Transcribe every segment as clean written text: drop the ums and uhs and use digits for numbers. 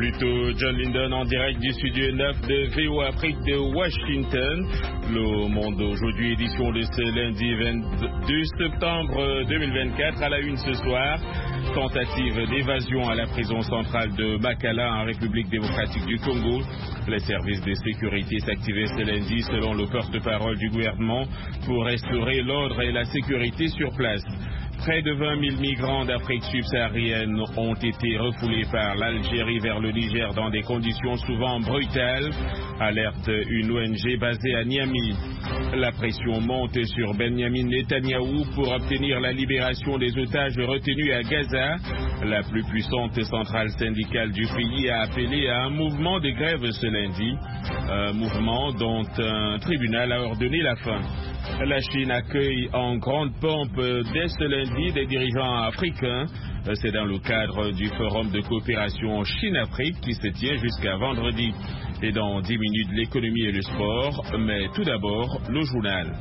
Plutôt John Linden en direct du studio 9 de VO Afrique de Washington. Le Monde d'aujourd'hui, édition de ce lundi 22 septembre 2024. À la une ce soir, tentative d'évasion à la prison centrale de Makala en République démocratique du Congo. Les services de sécurité s'activaient ce lundi selon le porte-parole du gouvernement pour restaurer l'ordre et la sécurité sur place. Près de 20 000 migrants d'Afrique subsaharienne ont été refoulés par l'Algérie vers le Niger dans des conditions souvent brutales, alerte une ONG basée à Niamey. La pression monte sur Benyamin Netanyahou pour obtenir la libération des otages retenus à Gaza. La plus puissante centrale syndicale du pays a appelé à un mouvement de grève ce lundi, un mouvement dont un tribunal a ordonné la fin. La Chine accueille en grande pompe dès ce lundi des dirigeants africains. C'est dans le cadre du forum de coopération Chine-Afrique qui se tient jusqu'à vendredi. Et dans 10 minutes, l'économie et le sport. Mais tout d'abord, le journal.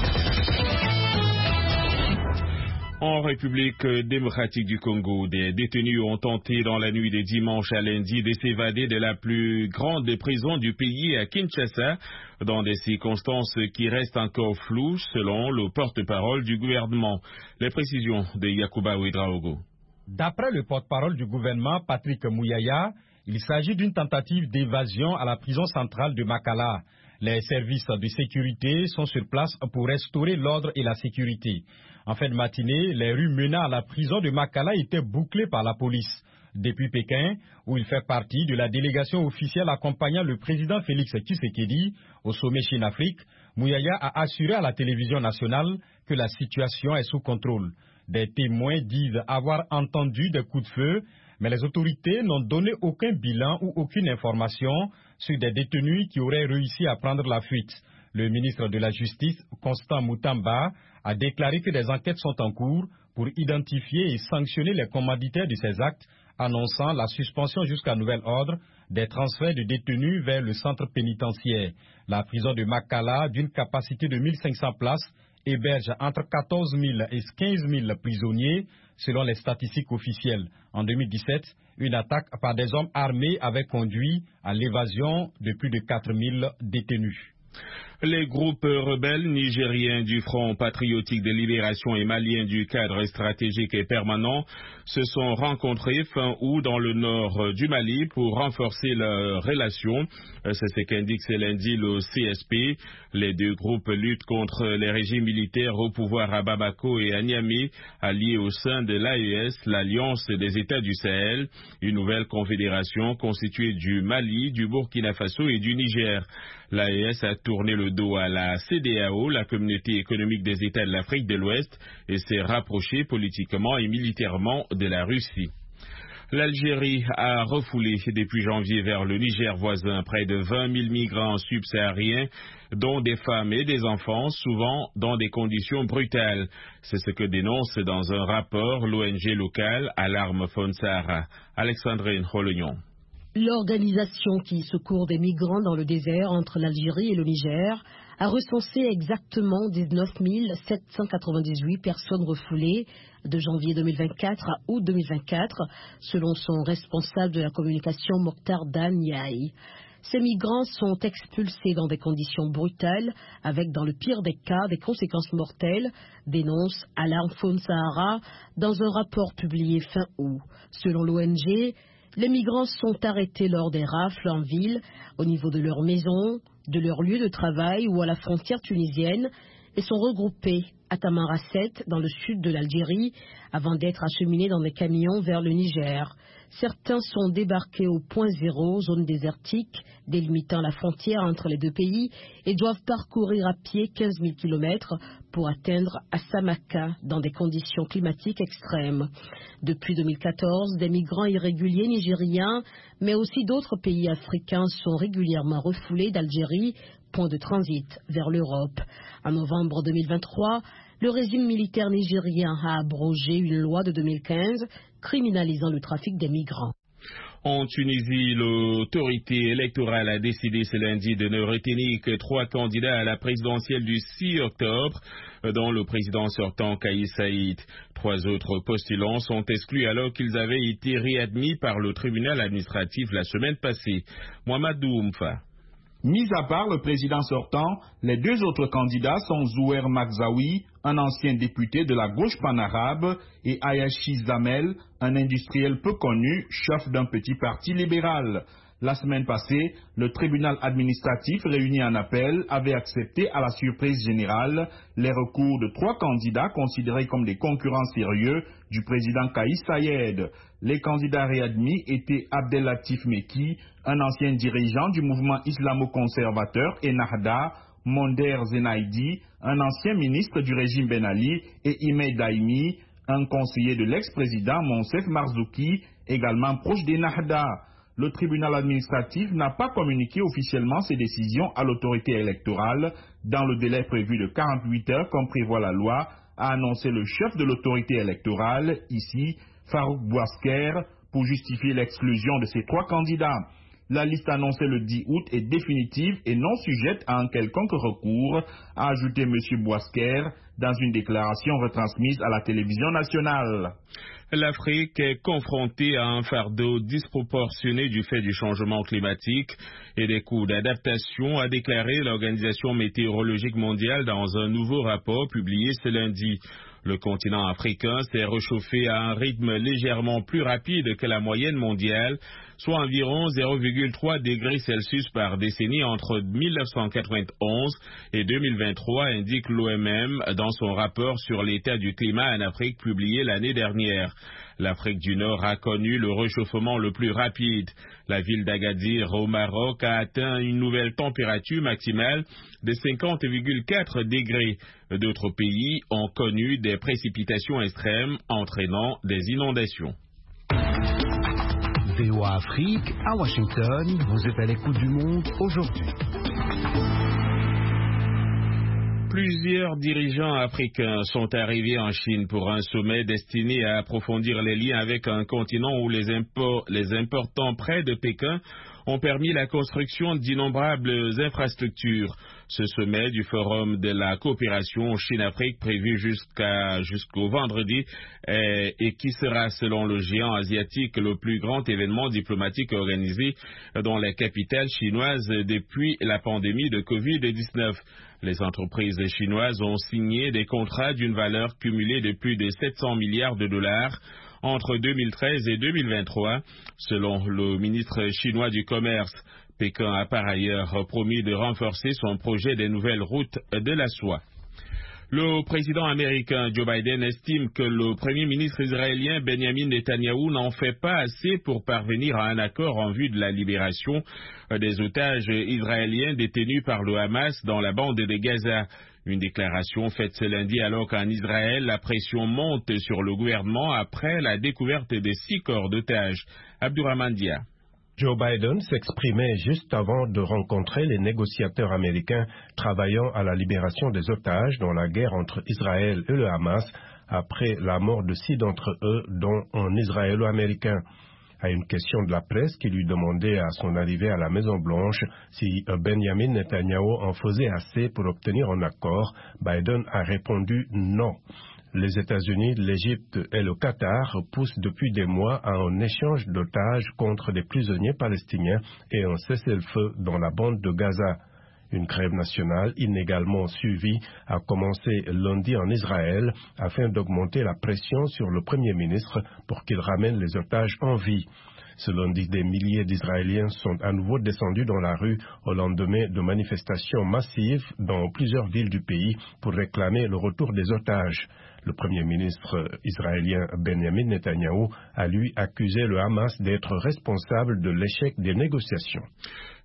En République démocratique du Congo, des détenus ont tenté dans la nuit de dimanche à lundi de s'évader de la plus grande prison du pays à Kinshasa, dans des circonstances qui restent encore floues selon le porte-parole du gouvernement. Les précisions de Yacouba Ouedraogo. D'après le porte-parole du gouvernement, Patrick Mouyaya, il s'agit d'une tentative d'évasion à la prison centrale de Makala. Les services de sécurité sont sur place pour restaurer l'ordre et la sécurité. En fin de matinée, les rues menant à la prison de Makala étaient bouclées par la police. Depuis Pékin, où il fait partie de la délégation officielle accompagnant le président Félix Tshisekedi au sommet Chine-Afrique, Mouyaya a assuré à la télévision nationale que la situation est sous contrôle. Des témoins disent avoir entendu des coups de feu, mais les autorités n'ont donné aucun bilan ou aucune information sur des détenus qui auraient réussi à prendre la fuite. Le ministre de la Justice, Constant Moutamba, a déclaré que des enquêtes sont en cours pour identifier et sanctionner les commanditaires de ces actes, annonçant la suspension jusqu'à nouvel ordre des transferts de détenus vers le centre pénitentiaire. La prison de Makala, d'une capacité de 1500 places, héberge entre 14 000 et 15 000 prisonniers, selon les statistiques officielles. En 2017, une attaque par des hommes armés avait conduit à l'évasion de plus de 4 000 détenus. Les groupes rebelles nigériens du Front patriotique de libération et maliens du cadre stratégique et permanent se sont rencontrés fin août dans le nord du Mali pour renforcer leurs relations. C'est ce qu'indique ce lundi le CSP. Les deux groupes luttent contre les régimes militaires au pouvoir à Bamako et à Niamey, alliés au sein de l'AES, l'Alliance des États du Sahel, une nouvelle confédération constituée du Mali, du Burkina Faso et du Niger. L'AES a tourné le dos à la CEDEAO, la communauté économique des États de l'Afrique de l'Ouest, et s'est rapprochée politiquement et militairement de la Russie. L'Algérie a refoulé depuis janvier vers le Niger voisin près de 20 000 migrants subsahariens, dont des femmes et des enfants, souvent dans des conditions brutales. C'est ce que dénonce dans un rapport l'ONG locale Alarme Faune Sahara. Alexandrine Rolognon. L'organisation qui secourt des migrants dans le désert entre l'Algérie et le Niger a recensé exactement 19 798 personnes refoulées de janvier 2024 à août 2024, selon son responsable de la communication Mokhtar Daniaï. Ces migrants sont expulsés dans des conditions brutales, avec dans le pire des cas des conséquences mortelles, dénonce Alarme Faune Sahara dans un rapport publié fin août. Selon l'ONG, les migrants sont arrêtés lors des rafles en ville, au niveau de leur maison, de leur lieu de travail ou à la frontière tunisienne et sont regroupés à Tamanrasset, dans le sud de l'Algérie, avant d'être acheminés dans des camions vers le Niger. Certains sont débarqués au point zéro, zone désertique, délimitant la frontière entre les deux pays, et doivent parcourir à pied 15 000 km pour atteindre Assamaka dans des conditions climatiques extrêmes. Depuis 2014, des migrants irréguliers nigériens, mais aussi d'autres pays africains sont régulièrement refoulés d'Algérie, point de transit vers l'Europe. En novembre 2023, le régime militaire nigérien a abrogé une loi de 2015 criminalisant le trafic des migrants. En Tunisie, l'autorité électorale a décidé ce lundi de ne retenir que 3 candidats à la présidentielle du 6 octobre, dont le président sortant Kais Saïed. 3 autres postulants sont exclus alors qu'ils avaient été réadmis par le tribunal administratif la semaine passée. Mohamed Doumfa. Mis à part le président sortant, les 2 autres candidats sont Zouer Magzaoui, un ancien député de la gauche panarabe, et Ayashi Zamel, un industriel peu connu, chef d'un petit parti libéral. La semaine passée, le tribunal administratif réuni en appel avait accepté à la surprise générale les recours de 3 candidats considérés comme des concurrents sérieux du président Kais Saïed. Les candidats réadmis étaient Abdelatif Meki, un ancien dirigeant du mouvement islamo-conservateur Ennahda, Monder Zenaidi, un ancien ministre du régime Ben Ali, et Imei Daimi, un conseiller de l'ex-président Monsef Marzouki, également proche d'Ennahda. Le tribunal administratif n'a pas communiqué officiellement ses décisions à l'autorité électorale dans le délai prévu de 48 heures comme prévoit la loi, a annoncé le chef de l'autorité électorale, ici Farouk Bouasker, pour justifier l'exclusion de ces 3 candidats. La liste annoncée le 10 août est définitive et non sujette à un quelconque recours, a ajouté M. Bouasker dans une déclaration retransmise à la télévision nationale. L'Afrique est confrontée à un fardeau disproportionné du fait du changement climatique et des coûts d'adaptation, a déclaré l'Organisation météorologique mondiale dans un nouveau rapport publié ce lundi. Le continent africain s'est réchauffé à un rythme légèrement plus rapide que la moyenne mondiale, soit environ 0,3 degrés Celsius par décennie entre 1991 et 2023, indique l'OMM dans son rapport sur l'état du climat en Afrique publié l'année dernière. L'Afrique du Nord a connu le réchauffement le plus rapide. La ville d'Agadir au Maroc a atteint une nouvelle température maximale de 50,4 degrés. D'autres pays ont connu des précipitations extrêmes entraînant des inondations. VOA Afrique, à Washington, vous êtes à l'écoute du monde aujourd'hui. Plusieurs dirigeants africains sont arrivés en Chine pour un sommet destiné à approfondir les liens avec un continent où les importants prêts de Pékin ont permis la construction d'innombrables infrastructures. Ce sommet du Forum de la coopération Chine-Afrique prévu jusqu'au vendredi et qui sera, selon le géant asiatique, le plus grand événement diplomatique organisé dans la capitale chinoise depuis la pandémie de Covid-19. Les entreprises chinoises ont signé des contrats d'une valeur cumulée de plus de 700 milliards de dollars entre 2013 et 2023, selon le ministre chinois du Commerce. Pékin a par ailleurs promis de renforcer son projet des nouvelles routes de la soie. Le président américain Joe Biden estime que le premier ministre israélien Benjamin Netanyahou n'en fait pas assez pour parvenir à un accord en vue de la libération des otages israéliens détenus par le Hamas dans la bande de Gaza. Une déclaration faite ce lundi alors qu'en Israël, la pression monte sur le gouvernement après la découverte des 6 corps d'otages. Abdurrahman Dia. Joe Biden s'exprimait juste avant de rencontrer les négociateurs américains travaillant à la libération des otages dans la guerre entre Israël et le Hamas après la mort de 6 d'entre eux, dont un Israélo-américain. À une question de la presse qui lui demandait à son arrivée à la Maison-Blanche si Benjamin Netanyahou en faisait assez pour obtenir un accord, Biden a répondu non. Les États-Unis, l'Égypte et le Qatar poussent depuis des mois à un échange d'otages contre des prisonniers palestiniens et un cessez-le-feu dans la bande de Gaza. Une grève nationale inégalement suivie a commencé lundi en Israël afin d'augmenter la pression sur le Premier ministre pour qu'il ramène les otages en vie. Ce lundi, des milliers d'Israéliens sont à nouveau descendus dans la rue au lendemain de manifestations massives dans plusieurs villes du pays pour réclamer le retour des otages. Le Premier ministre israélien Benjamin Netanyahou a lui accusé le Hamas d'être responsable de l'échec des négociations.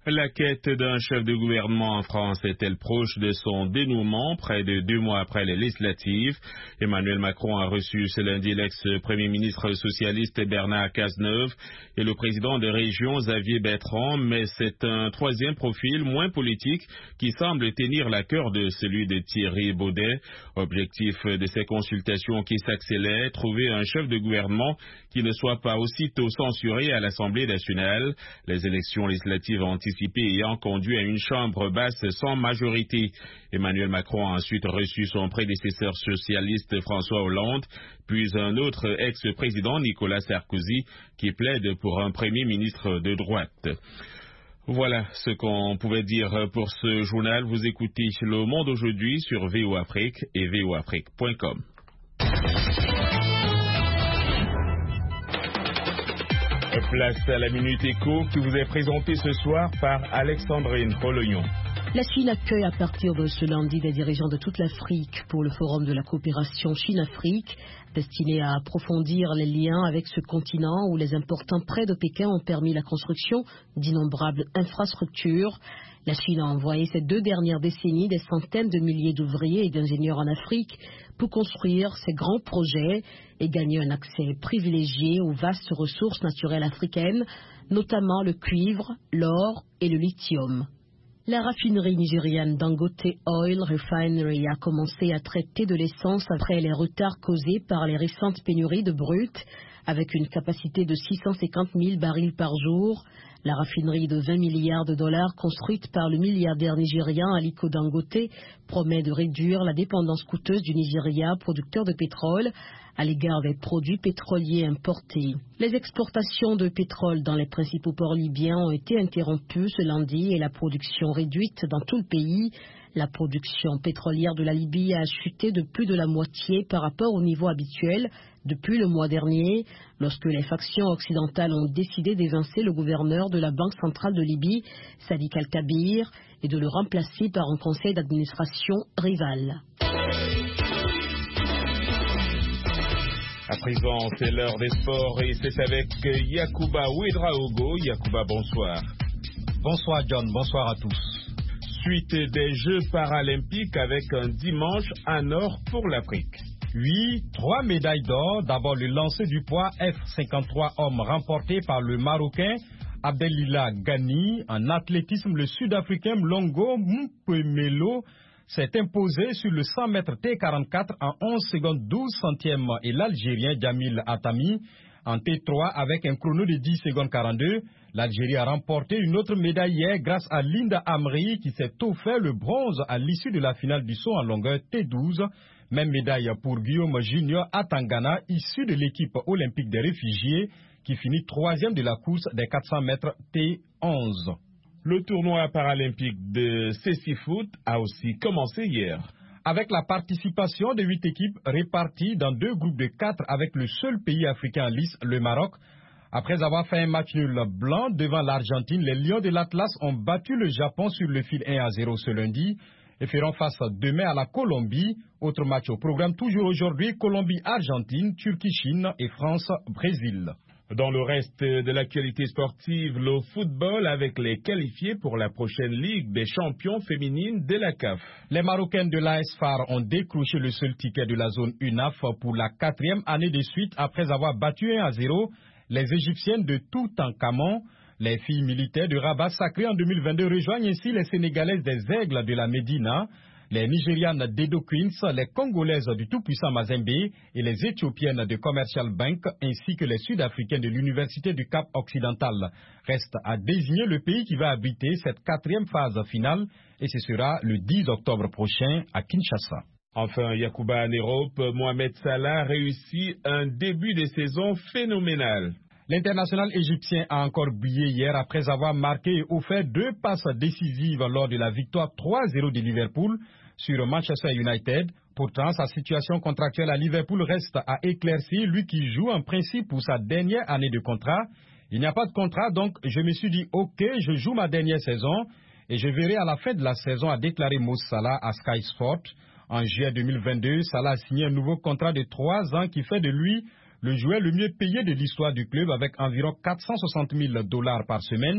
La quête d'un chef de gouvernement en France est-elle proche de son dénouement près de 2 mois après les législatives? Emmanuel Macron a reçu ce lundi l'ex-premier ministre socialiste Bernard Cazeneuve et le président de région Xavier Bertrand, mais c'est un troisième profil moins politique qui semble tenir la cœur de celui de Thierry Baudet. Objectif de ces consultations qui s'accélèrent, trouver un chef de gouvernement qui ne soit pas aussitôt censuré à l'Assemblée nationale. Les élections législatives anticipées ayant conduit à une chambre basse sans majorité. Emmanuel Macron a ensuite reçu son prédécesseur socialiste François Hollande, puis un autre ex-président Nicolas Sarkozy qui plaide pour un premier ministre de droite. Voilà ce qu'on pouvait dire pour ce journal. Vous écoutez Le Monde aujourd'hui sur VOA Afrique et voafrique.com. Place à la Minute Éco qui vous est présentée ce soir par Alexandrine Polognon. La Chine accueille à partir de ce lundi des dirigeants de toute l'Afrique pour le forum de la coopération Chine-Afrique, destiné à approfondir les liens avec ce continent où les importants prêts de Pékin ont permis la construction d'innombrables infrastructures. La Chine a envoyé ces 2 dernières décennies des centaines de milliers d'ouvriers et d'ingénieurs en Afrique pour construire ces grands projets et gagner un accès privilégié aux vastes ressources naturelles africaines, notamment le cuivre, l'or et le lithium. La raffinerie nigériane Dangote Oil Refinery a commencé à traiter de l'essence après les retards causés par les récentes pénuries de brut. Avec une capacité de 650 000 barils par jour, la raffinerie de 20 milliards de dollars construite par le milliardaire nigérien Aliko Dangote promet de réduire la dépendance coûteuse du Nigeria, producteur de pétrole, à l'égard des produits pétroliers importés. Les exportations de pétrole dans les principaux ports libyens ont été interrompues ce lundi et la production réduite dans tout le pays. La production pétrolière de la Libye a chuté de plus de la moitié par rapport au niveau habituel depuis le mois dernier, lorsque les factions occidentales ont décidé d'évincer le gouverneur de la Banque centrale de Libye, Sadiq Al-Kabir, et de le remplacer par un conseil d'administration rival. À présent, c'est l'heure des sports et c'est avec Yacouba Ouedraogo. Yacouba, bonsoir. Bonsoir John, bonsoir à tous. Suite des Jeux paralympiques avec un dimanche en or pour l'Afrique. Oui, 3 médailles d'or. D'abord le lancer du poids F53 hommes remporté par le Marocain Abdelila Ghani. En athlétisme, le Sud-Africain Mlongo Mpemelo s'est imposé sur le 100 mètres T44 en 11 secondes 12 centièmes et l'Algérien Jamil Atami en T3 avec un chrono de 10 secondes 42. L'Algérie a remporté une autre médaille hier grâce à Linda Amri qui s'est offert le bronze à l'issue de la finale du saut en longueur T12. Même médaille pour Guillaume Junior Atangana, issu de l'équipe olympique des réfugiés qui finit 3e de la course des 400 mètres T11. Le tournoi paralympique de Cécifoot a aussi commencé hier. Avec la participation de 8 équipes réparties dans 2 groupes de 4 avec le seul pays africain en lice, le Maroc. Après avoir fait un match nul blanc devant l'Argentine, les Lions de l'Atlas ont battu le Japon sur le fil 1-0 ce lundi et feront face demain à la Colombie. Autre match au programme toujours aujourd'hui, Colombie-Argentine, Turquie-Chine et France-Brésil. Dans le reste de l'actualité sportive, le football avec les qualifiés pour la prochaine Ligue des champions féminines de la CAF. Les Marocaines de l'AS FAR ont décroché le seul ticket de la zone UNAF pour la 4e année de suite après avoir battu 1-0 les Égyptiennes de Toutankhamon. Les filles militaires de Rabat sacrées en 2022 rejoignent ainsi les Sénégalaises des Aigles de la Médina, les Nigérianes d'Edo Queens, les Congolaises du tout-puissant Mazembe et les Éthiopiennes de Commercial Bank, ainsi que les Sud-Africaines de l'Université du Cap Occidental. Reste à désigner le pays qui va abriter cette 4e phase finale et ce sera le 10 octobre prochain à Kinshasa. Enfin, Yacouba en Europe, Mohamed Salah réussit un début de saison phénoménal. L'international égyptien a encore brillé hier après avoir marqué et offert 2 passes décisives lors de la victoire 3-0 de Liverpool sur Manchester United. Pourtant, sa situation contractuelle à Liverpool reste à éclaircir, lui qui joue en principe pour sa dernière année de contrat. Il n'y a pas de contrat, donc je me suis dit, ok, je joue ma dernière saison et je verrai à la fin de la saison, a déclaré Mo Salah à Sky Sport. En juillet 2022, Salah a signé un nouveau contrat de 3 ans qui fait de lui le joueur le mieux payé de l'histoire du club avec environ $460 000 par semaine.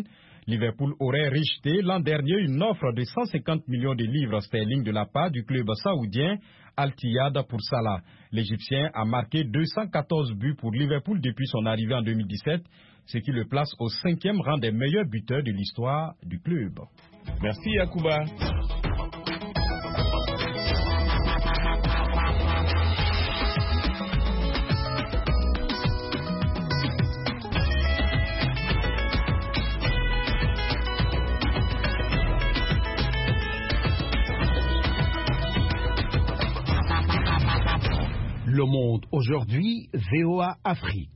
Liverpool aurait rejeté l'an dernier une offre de 150 millions de livres sterling de la part du club saoudien Al-Ittihad pour Salah. L'Égyptien a marqué 214 buts pour Liverpool depuis son arrivée en 2017, ce qui le place au 5e rang des meilleurs buteurs de l'histoire du club. Merci Yacouba. Le Monde aujourd'hui, VOA Afrique.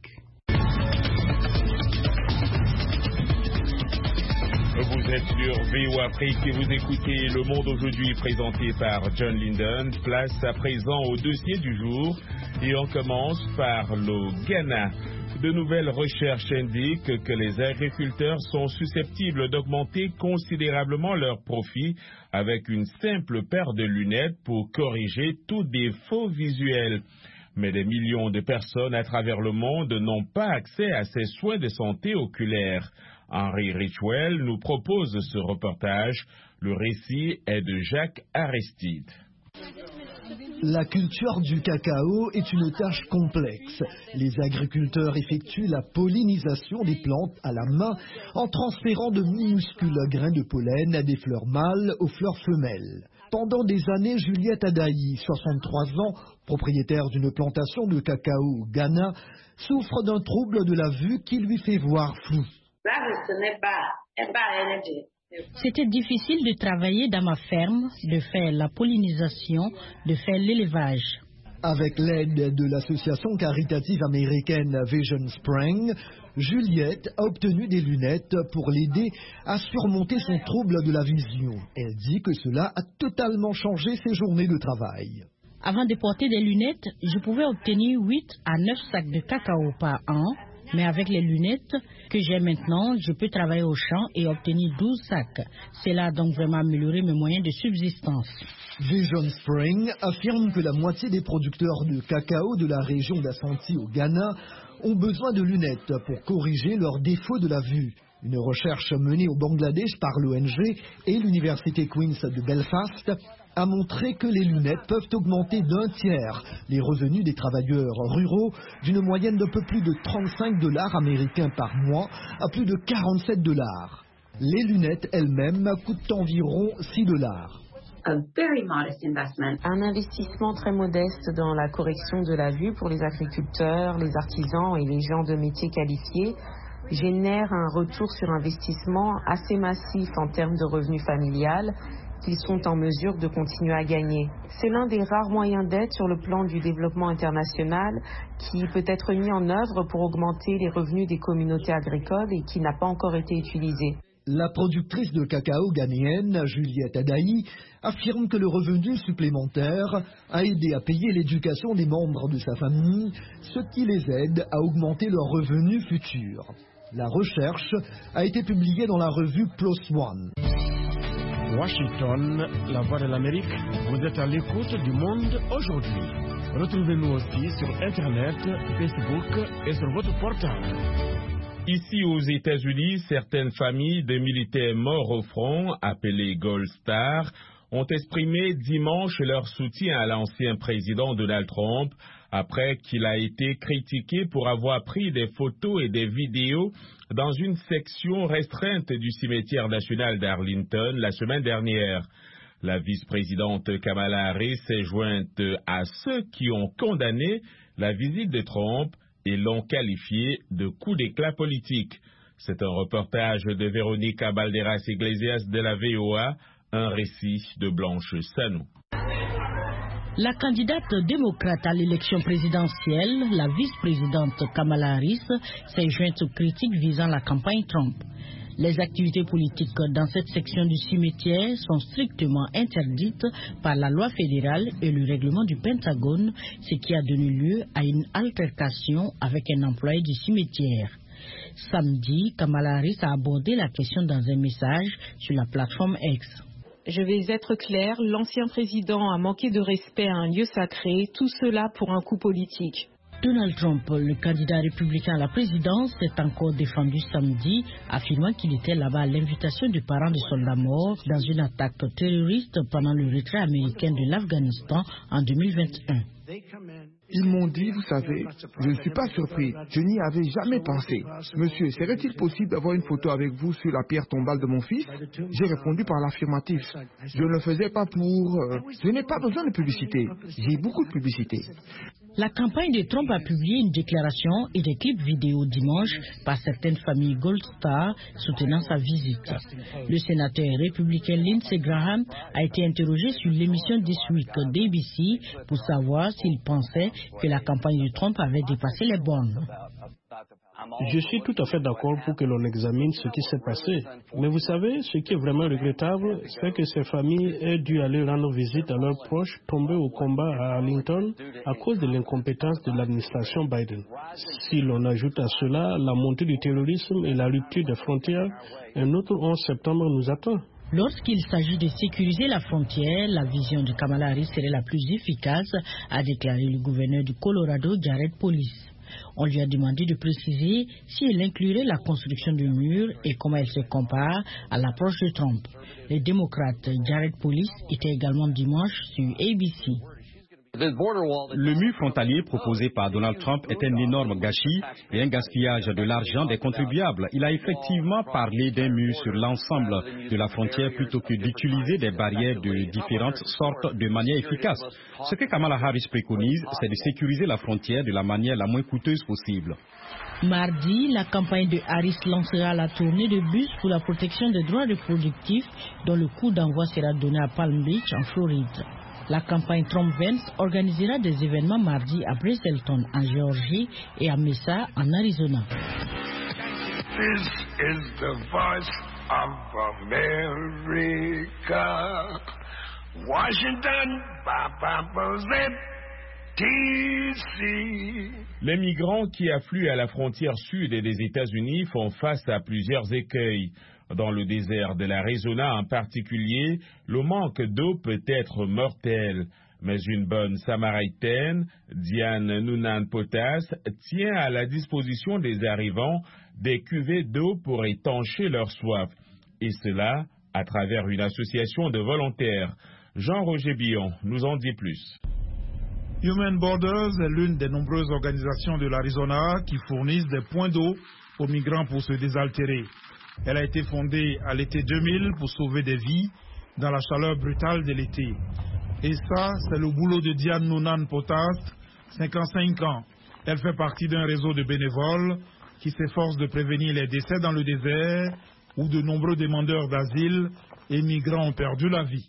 Vous êtes sur VOA Afrique et vous écoutez Le Monde aujourd'hui présenté par John Linden. Place à présent au dossier du jour et on commence par le Ghana. De nouvelles recherches indiquent que les agriculteurs sont susceptibles d'augmenter considérablement leurs profits avec une simple paire de lunettes pour corriger tout défaut visuel. Mais des millions de personnes à travers le monde n'ont pas accès à ces soins de santé oculaire. Henry Richwell nous propose ce reportage. Le récit est de Jacques Aristide. La culture du cacao est une tâche complexe. Les agriculteurs effectuent la pollinisation des plantes à la main en transférant de minuscules grains de pollen à des fleurs mâles aux fleurs femelles. Pendant des années, Juliette Adaï, 63 ans, propriétaire d'une plantation de cacao au Ghana, souffre d'un trouble de la vue qui lui fait voir flou. C'était difficile de travailler dans ma ferme, de faire la pollinisation, de faire l'élevage. Avec l'aide de l'association caritative américaine Vision Spring, Juliette a obtenu des lunettes pour l'aider à surmonter son trouble de la vision. Elle dit que cela a totalement changé ses journées de travail. Avant de porter des lunettes, je pouvais obtenir 8 à 9 sacs de cacao par an. Mais avec les lunettes que j'ai maintenant, je peux travailler au champ et obtenir 12 sacs. Cela a donc vraiment amélioré mes moyens de subsistance. Vision Spring affirme que la moitié des producteurs de cacao de la région d'Ashanti au Ghana ont besoin de lunettes pour corriger leurs défauts de la vue. Une recherche menée au Bangladesh par l'ONG et l'Université Queen's de Belfast a montré que les lunettes peuvent augmenter d'un tiers les revenus des travailleurs ruraux d'une moyenne d'un peu plus de 35 $ américains par mois à plus de 47 $. Les lunettes elles-mêmes coûtent environ 6 $. Un investissement très modeste dans la correction de la vue pour les agriculteurs, les artisans et les gens de métiers qualifiés génère un retour sur investissement assez massif en termes de revenus familial qu'ils sont en mesure de continuer à gagner. C'est l'un des rares moyens d'aide sur le plan du développement international qui peut être mis en œuvre pour augmenter les revenus des communautés agricoles et qui n'a pas encore été utilisé. La productrice de cacao ghanéenne, Juliette Adaï, affirme que le revenu supplémentaire a aidé à payer l'éducation des membres de sa famille, ce qui les aide à augmenter leurs revenus futurs. La recherche a été publiée dans la revue PLOS ONE. Washington, la voix de l'Amérique, vous êtes à l'écoute du Monde aujourd'hui. Retrouvez-nous aussi sur Internet, Facebook et sur votre portable. Ici aux États-Unis, certaines familles de militaires morts au front, appelés Gold Star, ont exprimé dimanche leur soutien à l'ancien président Donald Trump après qu'il a été critiqué pour avoir pris des photos et des vidéos dans une section restreinte du cimetière national d'Arlington la semaine dernière. La vice-présidente Kamala Harris s'est jointe à ceux qui ont condamné la visite de Trump et l'ont qualifié de coup d'éclat politique. C'est un reportage de Véronica Balderas Iglesias de la VOA, un récit de Blanche Sanou. La candidate démocrate à l'élection présidentielle, la vice-présidente Kamala Harris, s'est jointe aux critiques visant la campagne Trump. Les activités politiques dans cette section du cimetière sont strictement interdites par la loi fédérale et le règlement du Pentagone, ce qui a donné lieu à une altercation avec un employé du cimetière. Samedi, Kamala Harris a abordé la question dans un message sur la plateforme X. Je vais être clair, l'ancien président a manqué de respect à un lieu sacré, tout cela pour un coup politique. Donald Trump, le candidat républicain à la présidence, s'est encore défendu samedi, affirmant qu'il était là-bas à l'invitation de parents de soldats morts dans une attaque terroriste pendant le retrait américain de l'Afghanistan en 2021. Ils m'ont dit, vous savez, je ne suis pas surpris, je n'y avais jamais pensé. Monsieur, serait-il possible d'avoir une photo avec vous sur la pierre tombale de mon fils? J'ai répondu par l'affirmatif. Je ne le faisais pas pour... Je n'ai pas besoin de publicité, j'ai beaucoup de publicité. La campagne de Trump a publié une déclaration et des clips vidéo dimanche par certaines familles Gold Star soutenant sa visite. Le sénateur républicain Lindsey Graham a été interrogé sur l'émission This Week d'ABC pour savoir s'il pensait que la campagne de Trump avait dépassé les bornes. Je suis tout à fait d'accord pour que l'on examine ce qui s'est passé. Mais vous savez, ce qui est vraiment regrettable, c'est que ces familles aient dû aller rendre visite à leurs proches tombés au combat à Arlington à cause de l'incompétence de l'administration Biden. Si l'on ajoute à cela la montée du terrorisme et la rupture des frontières, un autre 11 septembre nous attend. Lorsqu'il s'agit de sécuriser la frontière, la vision de Kamala Harris serait la plus efficace, a déclaré le gouverneur du Colorado, Jared Polis. On lui a demandé de préciser si elle inclurait la construction de murs et comment elle se compare à l'approche de Trump. Le démocrate Jared Polis était également dimanche sur ABC. Le mur frontalier proposé par Donald Trump est un énorme gâchis et un gaspillage de l'argent des contribuables. Il a effectivement parlé d'un mur sur l'ensemble de la frontière plutôt que d'utiliser des barrières de différentes sortes de manière efficace. Ce que Kamala Harris préconise, c'est de sécuriser la frontière de la manière la moins coûteuse possible. Mardi, la campagne de Harris lancera la tournée de bus pour la protection des droits reproductifs dont le coup d'envoi sera donné à Palm Beach en Floride. La campagne Trump-Vance organisera des événements mardi à Brazelton en Géorgie et à Mesa en Arizona. This is the voice of America. Washington, DC. Les migrants qui affluent à la frontière sud des États-Unis font face à plusieurs écueils. Dans le désert de l'Arizona en particulier, le manque d'eau peut être mortel. Mais une bonne Samaritaine, Diane Noonan-Potas, tient à la disposition des arrivants des cuvées d'eau pour étancher leur soif. Et cela à travers une association de volontaires. Jean-Roger Billon nous en dit plus. Human Borders est l'une des nombreuses organisations de l'Arizona qui fournissent des points d'eau aux migrants pour se désaltérer. Elle a été fondée à l'été 2000 pour sauver des vies dans la chaleur brutale de l'été. Et ça, c'est le boulot de Diane Noonan-Potas, 55 ans. Elle fait partie d'un réseau de bénévoles qui s'efforce de prévenir les décès dans le désert où de nombreux demandeurs d'asile et migrants ont perdu la vie.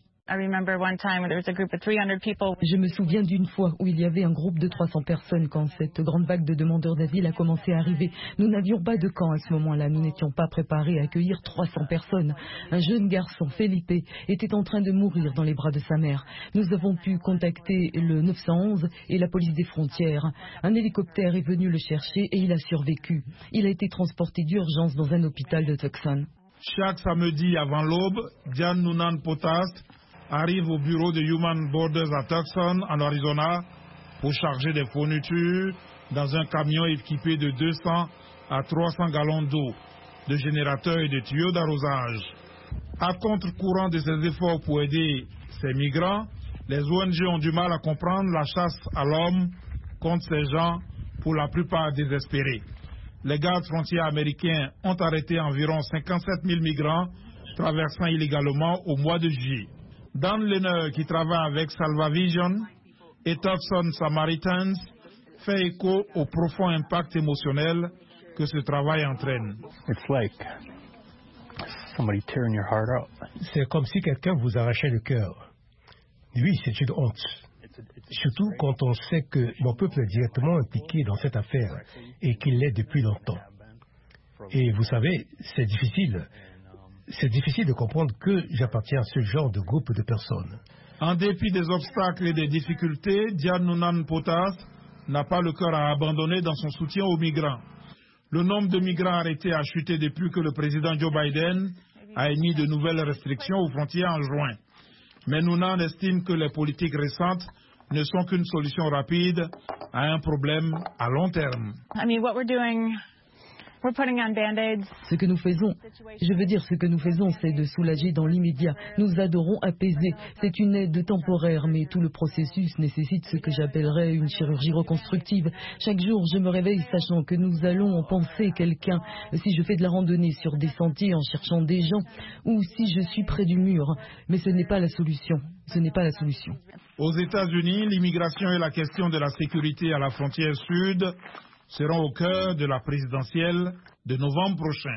Je me souviens d'une fois où il y avait un groupe de 300 personnes quand cette grande vague de demandeurs d'asile a commencé à arriver. Nous n'avions pas de camp à ce moment-là, nous n'étions pas préparés à accueillir 300 personnes. Un jeune garçon, Felipe, était en train de mourir dans les bras de sa mère. Nous avons pu contacter le 911 et la police des frontières. Un hélicoptère est venu le chercher et il a survécu. Il a été transporté d'urgence dans un hôpital de Tucson. Chaque samedi avant l'aube, Diane Noonan-Potas arrive au bureau de Human Borders à Tucson, en Arizona, pour charger des fournitures dans un camion équipé de 200 à 300 gallons d'eau, de générateurs et de tuyaux d'arrosage. À contre-courant de ces efforts pour aider ces migrants, les ONG ont du mal à comprendre la chasse à l'homme contre ces gens, pour la plupart désespérés. Les gardes frontières américains ont arrêté environ 57 000 migrants traversant illégalement au mois de juillet. Dan Lehner, qui travaille avec Salvavision et Tucson Samaritans, fait écho au profond impact émotionnel que ce travail entraîne. C'est comme si quelqu'un vous arrachait le cœur. Oui, c'est une honte. Surtout quand on sait que mon peuple est directement impliqué dans cette affaire et qu'il l'est depuis longtemps. Et vous savez, c'est difficile. C'est difficile de comprendre que j'appartiens à ce genre de groupe de personnes. En dépit des obstacles et des difficultés, Diane Noonan-Potas n'a pas le cœur à abandonner dans son soutien aux migrants. Le nombre de migrants arrêtés a chuté depuis que le président Joe Biden a émis de nouvelles restrictions aux frontières en juin. Mais Noonan estime que les politiques récentes ne sont qu'une solution rapide à un problème à long terme. Ce que nous faisons, c'est de soulager dans l'immédiat. Nous adorons apaiser. C'est une aide temporaire, mais tout le processus nécessite ce que j'appellerais une chirurgie reconstructive. Chaque jour, je me réveille sachant que nous allons panser quelqu'un. Si je fais de la randonnée sur des sentiers en cherchant des gens, ou si je suis près du mur. Mais ce n'est pas la solution. Aux États-Unis, l'immigration et la question de la sécurité à la frontière sud seront au cœur de la présidentielle de novembre prochain.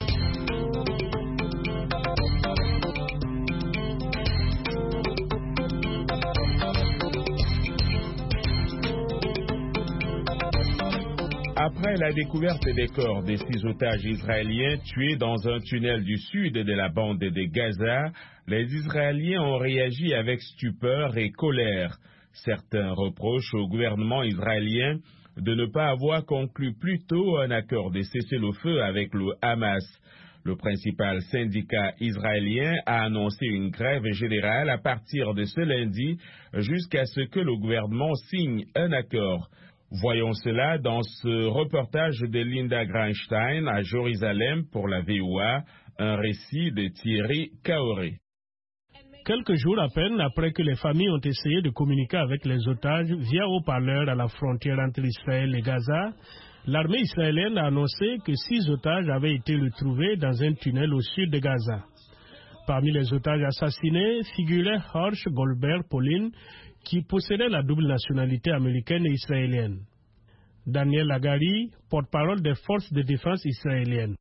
Après la découverte des corps des 6 otages israéliens tués dans un tunnel du sud de la bande de Gaza, les Israéliens ont réagi avec stupeur et colère. Certains reprochent au gouvernement israélien de ne pas avoir conclu plus tôt un accord de cessez-le-feu avec le Hamas. Le principal syndicat israélien a annoncé une grève générale à partir de ce lundi jusqu'à ce que le gouvernement signe un accord. Voyons cela dans ce reportage de Linda Greinstein à Jérusalem pour la VOA, un récit de Thierry Kaoré. Quelques jours à peine après que les familles ont essayé de communiquer avec les otages via haut-parleurs à la frontière entre Israël et Gaza, l'armée israélienne a annoncé que 6 otages avaient été retrouvés dans un tunnel au sud de Gaza. Parmi les otages assassinés figurait Horst Goldberg Polin, qui possédait la double nationalité américaine et israélienne. Daniel Hagari, porte-parole des forces de défense israéliennes.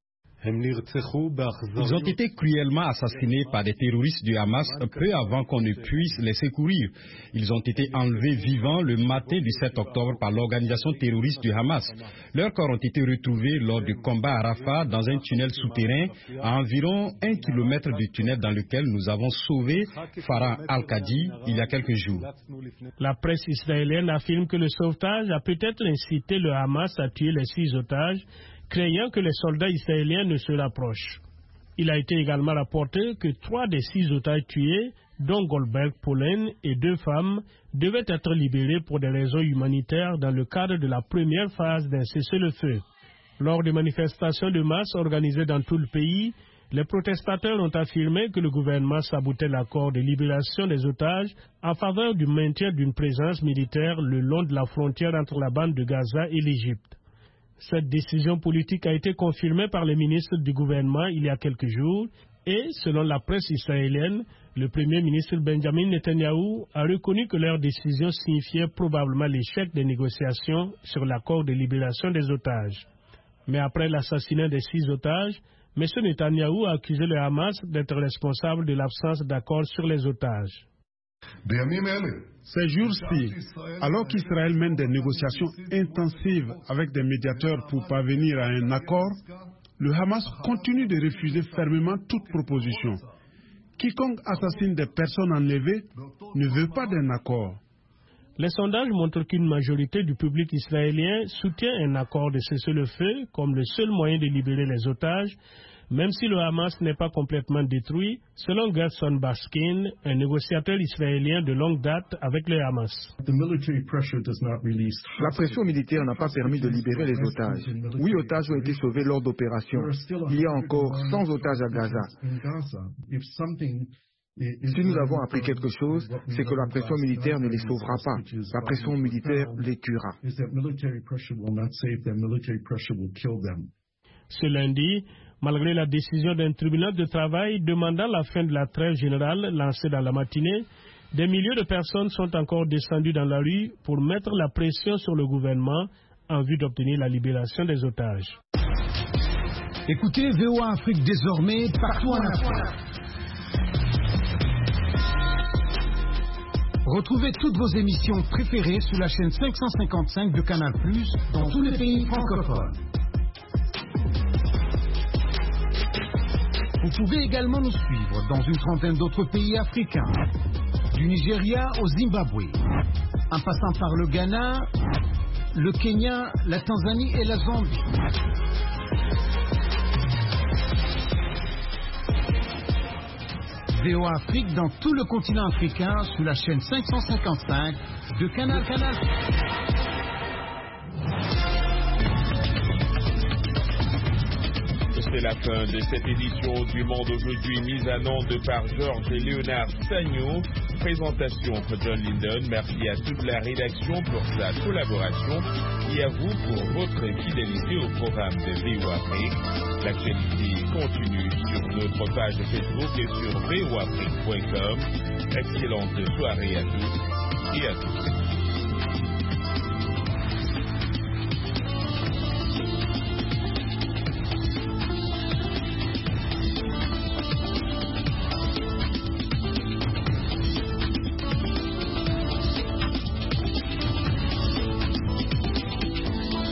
Ils ont été cruellement assassinés par des terroristes du Hamas peu avant qu'on ne puisse les secourir. Ils ont été enlevés vivants le matin du 7 octobre par l'organisation terroriste du Hamas. Leurs corps ont été retrouvés lors du combat à Rafah dans un tunnel souterrain à environ 1 kilomètre du tunnel dans lequel nous avons sauvé Farah Al-Qadi il y a quelques jours. La presse israélienne affirme que le sauvetage a peut-être incité le Hamas à tuer les 6 otages, craignant que les soldats israéliens ne se rapprochent. Il a été également rapporté que 3 des 6 otages tués, dont Goldberg Polin et 2 femmes, devaient être libérés pour des raisons humanitaires dans le cadre de la première phase d'un cessez-le-feu. Lors des manifestations de masse organisées dans tout le pays, les protestateurs ont affirmé que le gouvernement sabotait l'accord de libération des otages en faveur du maintien d'une présence militaire le long de la frontière entre la bande de Gaza et l'Égypte. Cette décision politique a été confirmée par les ministres du gouvernement il y a quelques jours et, selon la presse israélienne, le premier ministre Benjamin Netanyahou a reconnu que leur décision signifiait probablement l'échec des négociations sur l'accord de libération des otages. Mais après l'assassinat des 6 otages, M. Netanyahou a accusé le Hamas d'être responsable de l'absence d'accord sur les otages. Ces jours-ci, alors qu'Israël mène des négociations intensives avec des médiateurs pour parvenir à un accord, le Hamas continue de refuser fermement toute proposition. Quiconque assassine des personnes enlevées ne veut pas d'un accord. Les sondages montrent qu'une majorité du public israélien soutient un accord de cessez-le-feu comme le seul moyen de libérer les otages, même si le Hamas n'est pas complètement détruit, selon Gerson Baskin, un négociateur israélien de longue date avec le Hamas. La pression militaire n'a pas permis de libérer les otages. 8 otages ont été sauvés lors d'opérations. Il y a encore 100 otages à Gaza. Si nous avons appris quelque chose, c'est que la pression militaire ne les sauvera pas. La pression militaire les tuera. Ce lundi, malgré la décision d'un tribunal de travail demandant la fin de la trêve générale lancée dans la matinée, des milliers de personnes sont encore descendues dans la rue pour mettre la pression sur le gouvernement en vue d'obtenir la libération des otages. Écoutez VOA Afrique désormais partout en Afrique. Retrouvez toutes vos émissions préférées sur la chaîne 555 de Canal+, dans tous les pays francophones. Vous pouvez également nous suivre dans une trentaine d'autres pays africains, du Nigeria au Zimbabwe, en passant par le Ghana, le Kenya, la Tanzanie et la Zambie. VOA Afrique dans tout le continent africain sur la chaîne 555 de Canal. C'est la fin de cette édition du Monde aujourd'hui, mise en onde par Georges et Léonard Sagno. Présentation pour John Linden. Merci à toute la rédaction pour sa collaboration et à vous pour votre fidélité au programme de VOA Afrique. L'actualité continue sur notre page Facebook et sur voafrique.com. Excellente soirée à tous et à tous.